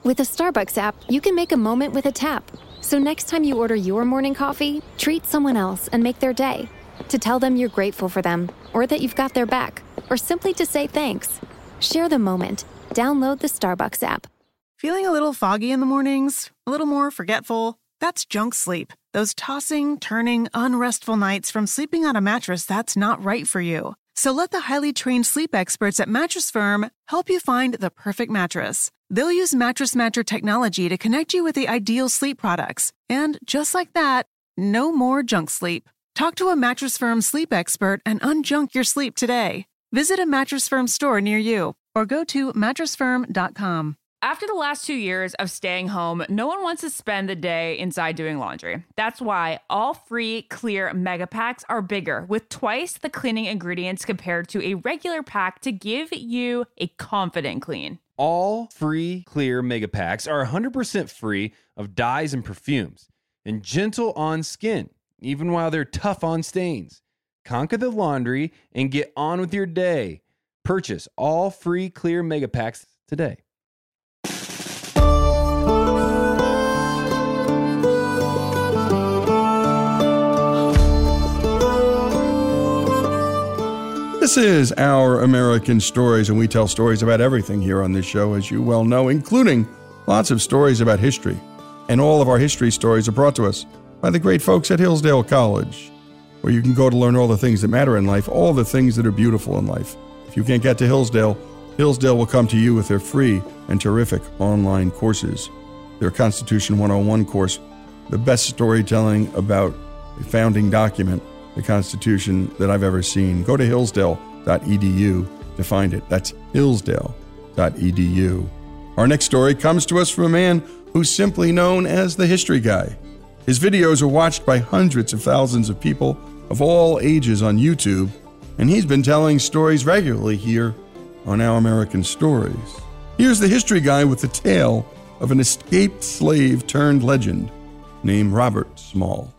With the Starbucks app, you can make a moment with a tap. So next time you order your morning coffee, treat someone else and make their day. To tell them you're grateful for them, or that you've got their back, or simply to say thanks. Share the moment. Download the Starbucks app. Feeling a little foggy in the mornings? A little more forgetful? That's junk sleep. Those tossing, turning, unrestful nights from sleeping on a mattress that's not right for you. So let the highly trained sleep experts at Mattress Firm help you find the perfect mattress. They'll use Mattress Matcher technology to connect you with the ideal sleep products. And just like that, no more junk sleep. Talk to a Mattress Firm sleep expert and unjunk your sleep today. Visit a Mattress Firm store near you or go to mattressfirm.com. After the last 2 years of staying home, no one wants to spend the day inside doing laundry. That's why all free clear mega packs are bigger, with twice the cleaning ingredients compared to a regular pack to give you a confident clean. All free clear mega packs are 100% free of dyes and perfumes and gentle on skin, even while they're tough on stains. Conquer the laundry and get on with your day. Purchase all free clear mega packs today. This is Our American Stories, and we tell stories about everything here on this show, as you well know, including lots of stories about history. And all of our history stories are brought to us by the great folks at Hillsdale College, where you can go to learn all the things that matter in life, all the things that are beautiful in life. If you can't get to Hillsdale, Hillsdale will come to you with their free and terrific online courses. Their Constitution 101 course, the best storytelling about a founding document, the Constitution, that I've ever seen. Go to hillsdale.edu to find it. That's hillsdale.edu. Our next story comes to us from a man who's simply known as the History Guy. His videos are watched by hundreds of thousands of people of all ages on YouTube, and he's been telling stories regularly here on Our American Stories. Here's the History Guy with the tale of an escaped slave turned legend named Robert Smalls.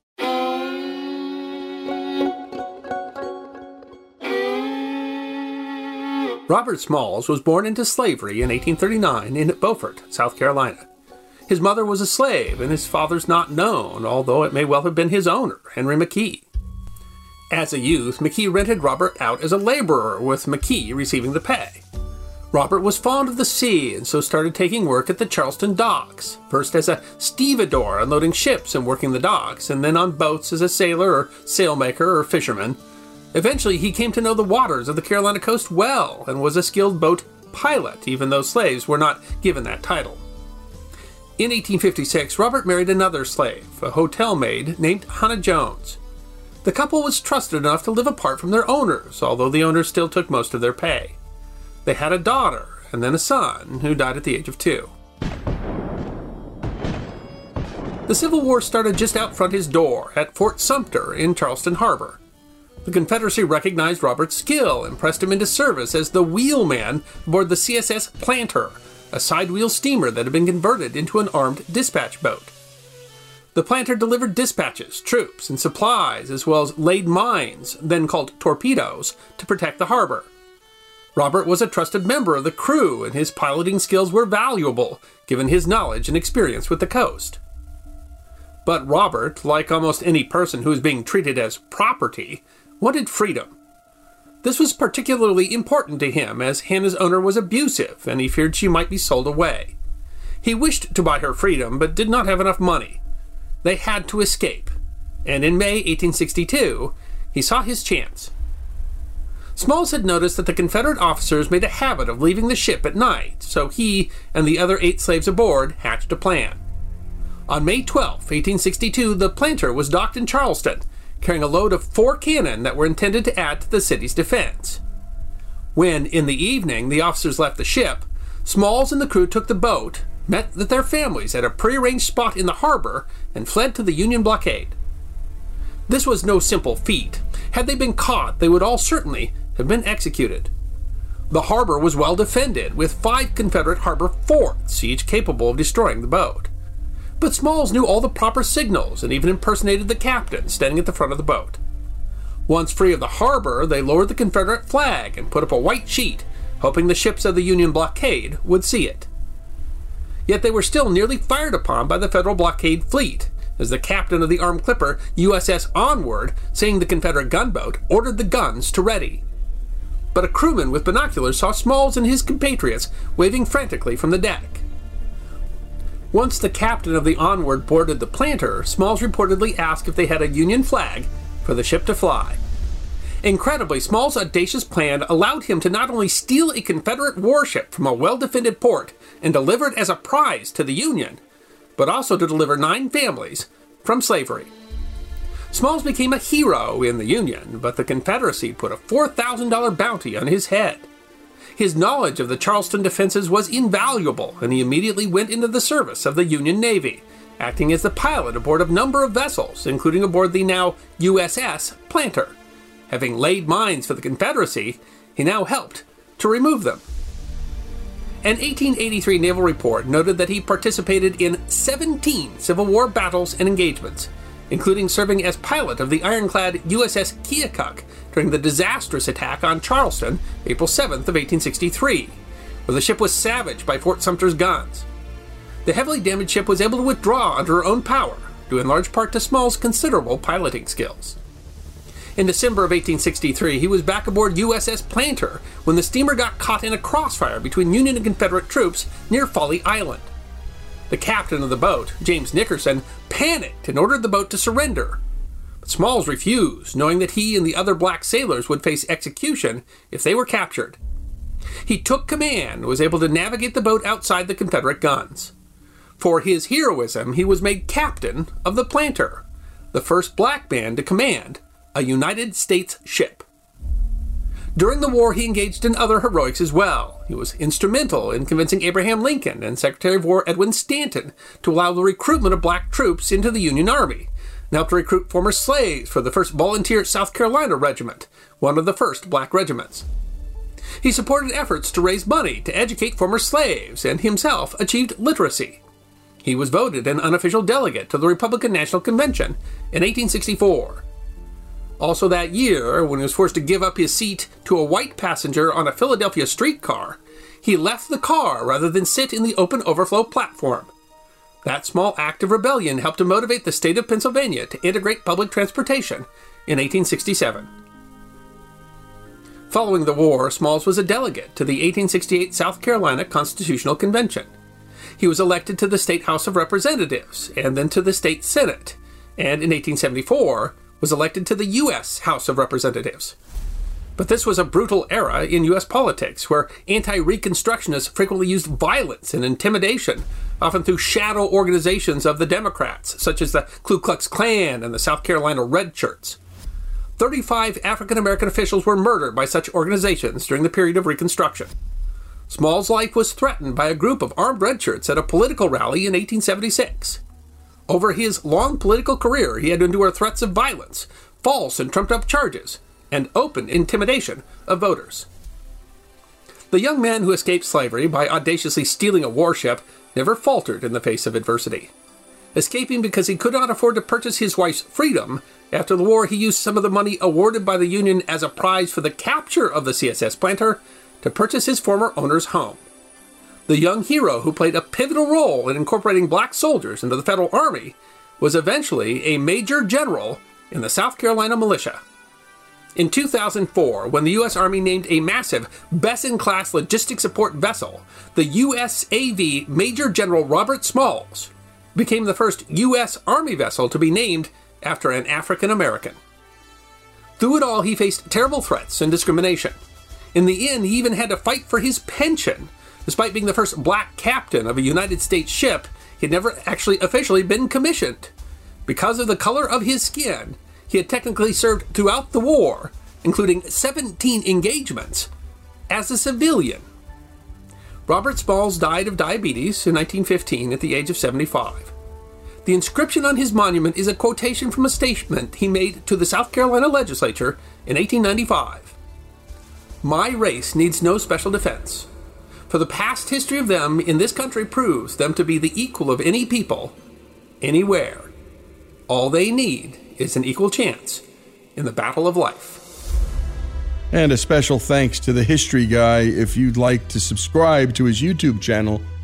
Robert Smalls was born into slavery in 1839 in Beaufort, South Carolina. His mother was a slave, and his father's not known, although it may well have been his owner, Henry McKee. As a youth, McKee rented Robert out as a laborer, with McKee receiving the pay. Robert was fond of the sea, and so started taking work at the Charleston docks, first as a stevedore unloading ships and working the docks, and then on boats as a sailor or sailmaker or fisherman. Eventually, he came to know the waters of the Carolina coast well and was a skilled boat pilot, even though slaves were not given that title. In 1856, Robert married another slave, a hotel maid named Hannah Jones. The couple was trusted enough to live apart from their owners, although the owners still took most of their pay. They had a daughter and then a son, who died at the age of 2. The Civil War started just out front his door at Fort Sumter in Charleston Harbor. The Confederacy recognized Robert's skill and pressed him into service as the wheelman aboard the CSS Planter, a side-wheel steamer that had been converted into an armed dispatch boat. The Planter delivered dispatches, troops, and supplies, as well as laid mines, then called torpedoes, to protect the harbor. Robert was a trusted member of the crew, and his piloting skills were valuable, given his knowledge and experience with the coast. But Robert, like almost any person who was being treated as property, wanted freedom. This was particularly important to him, as Hannah's owner was abusive, and he feared she might be sold away. He wished to buy her freedom, but did not have enough money. They had to escape, and in May 1862, he saw his chance. Smalls had noticed that the Confederate officers made a habit of leaving the ship at night, so he and the other 8 slaves aboard hatched a plan. On May 12, 1862, the Planter was docked in Charleston, carrying a load of 4 cannon that were intended to add to the city's defense. When, in the evening, the officers left the ship, Smalls and the crew took the boat, met with their families at a prearranged spot in the harbor, and fled to the Union blockade. This was no simple feat. Had they been caught, they would all certainly have been executed. The harbor was well defended, with 5 Confederate harbor forts, each capable of destroying the boat. But Smalls knew all the proper signals and even impersonated the captain standing at the front of the boat. Once free of the harbor, they lowered the Confederate flag and put up a white sheet, hoping the ships of the Union blockade would see it. Yet they were still nearly fired upon by the Federal blockade fleet, as the captain of the armed clipper USS Onward, seeing the Confederate gunboat, ordered the guns to ready. But a crewman with binoculars saw Smalls and his compatriots waving frantically from the deck. Once the captain of the Onward boarded the Planter, Smalls reportedly asked if they had a Union flag for the ship to fly. Incredibly, Smalls' audacious plan allowed him to not only steal a Confederate warship from a well-defended port and deliver it as a prize to the Union, but also to deliver 9 families from slavery. Smalls became a hero in the Union, but the Confederacy put a $4,000 bounty on his head. His knowledge of the Charleston defenses was invaluable, and he immediately went into the service of the Union Navy, acting as the pilot aboard a number of vessels, including aboard the now USS Planter. Having laid mines for the Confederacy, he now helped to remove them. An 1883 naval report noted that he participated in 17 Civil War battles and engagements, including serving as pilot of the ironclad USS Keokuk during the disastrous attack on Charleston, April 7th of 1863, where the ship was savaged by Fort Sumter's guns. The heavily damaged ship was able to withdraw under her own power, due in large part to Smalls' considerable piloting skills. In December of 1863, he was back aboard USS Planter when the steamer got caught in a crossfire between Union and Confederate troops near Folly Island. The captain of the boat, James Nickerson, panicked and ordered the boat to surrender. But Smalls refused, knowing that he and the other black sailors would face execution if they were captured. He took command and was able to navigate the boat outside the Confederate guns. For his heroism, he was made captain of the Planter, the first black man to command a United States ship. During the war, he engaged in other heroics as well. He was instrumental in convincing Abraham Lincoln and Secretary of War Edwin Stanton to allow the recruitment of black troops into the Union Army, and helped to recruit former slaves for the 1st Volunteer South Carolina Regiment, one of the first black regiments. He supported efforts to raise money to educate former slaves, and himself achieved literacy. He was voted an unofficial delegate to the Republican National Convention in 1864. Also that year, when he was forced to give up his seat to a white passenger on a Philadelphia streetcar, he left the car rather than sit in the open overflow platform. That small act of rebellion helped to motivate the state of Pennsylvania to integrate public transportation in 1867. Following the war, Smalls was a delegate to the 1868 South Carolina Constitutional Convention. He was elected to the State House of Representatives and then to the State Senate, and in 1874, was elected to the U.S. House of Representatives. But this was a brutal era in U.S. politics, where anti-Reconstructionists frequently used violence and intimidation, often through shadow organizations of the Democrats, such as the Ku Klux Klan and the South Carolina Red Shirts. 35 African-American officials were murdered by such organizations during the period of Reconstruction. Smalls' life was threatened by a group of armed red shirts at a political rally in 1876. Over his long political career, he had to endure threats of violence, false and trumped-up charges, and open intimidation of voters. The young man who escaped slavery by audaciously stealing a warship never faltered in the face of adversity. Escaping because he could not afford to purchase his wife's freedom, after the war he used some of the money awarded by the Union as a prize for the capture of the CSS Planter to purchase his former owner's home. The young hero who played a pivotal role in incorporating black soldiers into the Federal Army was eventually a major general in the South Carolina militia. In 2004, when the U.S. Army named a massive Besson-class logistic support vessel, the USAV Major General Robert Smalls became the first U.S. Army vessel to be named after an African American. Through it all, he faced terrible threats and discrimination. In the end, he even had to fight for his pension. Despite being the first black captain of a United States ship, he had never actually officially been commissioned. Because of the color of his skin, he had technically served throughout the war, including 17 engagements, as a civilian. Robert Smalls died of diabetes in 1915 at the age of 75. The inscription on his monument is a quotation from a statement he made to the South Carolina legislature in 1895. "My race needs no special defense, for the past history of them in this country proves them to be the equal of any people, anywhere. All they need is an equal chance in the battle of life." And a special thanks to the History Guy. If you'd like to subscribe to his YouTube channel,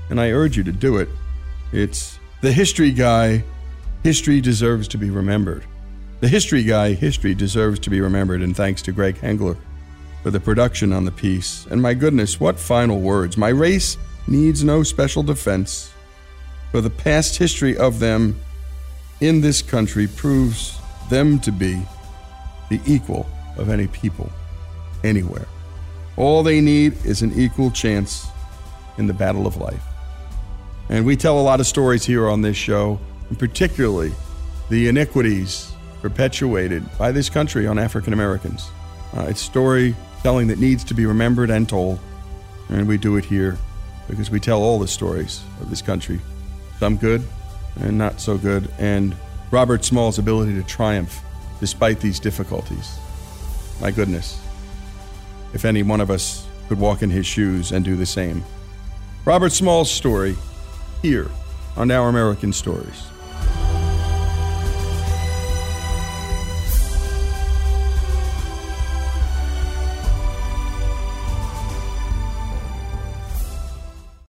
and I urge you to do it. It's The History Guy, History Deserves to be Remembered. The History Guy, History Deserves to be Remembered, and thanks to Greg Hengler for the production on the piece. And my goodness, what final words. My race needs no special defense, for the past history of them in this country proves them to be the equal of any people anywhere. All they need is an equal chance in the battle of life. And we tell a lot of stories here on this show, and particularly the iniquities perpetuated by this country on African Americans. It's storytelling that needs to be remembered and told, and we do it here because we tell all the stories of this country, some good and not so good, and Robert Small's ability to triumph despite these difficulties. My goodness, if any one of us could walk in his shoes and do the same. Robert Small's story here on Our American Stories.